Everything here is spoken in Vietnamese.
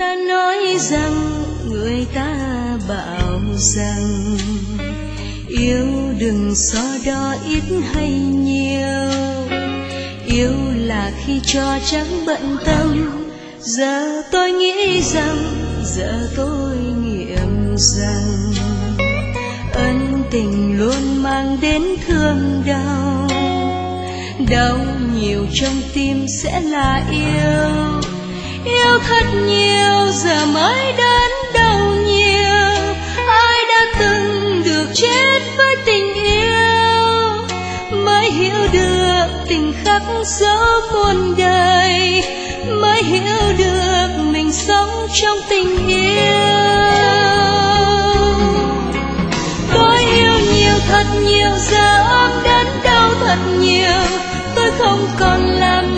ta nói rằng, người ta bảo rằng yêu đừng so đo ít hay nhiều, yêu là khi cho chẳng bận tâm. Giờ tôi nghĩ rằng, giờ tôi nghiệm rằng ân tình luôn mang đến thương đau, đau nhiều trong tim sẽ là yêu. Yêu thật nhiều giờ mới đến đau nhiều, ai đã từng được chết với tình yêu mới hiểu được tình khắc dấu muôn đời, mới hiểu được mình sống trong tình yêu. Tôi yêu nhiều thật nhiều giờ ôm đến đau thật nhiều, tôi không còn làm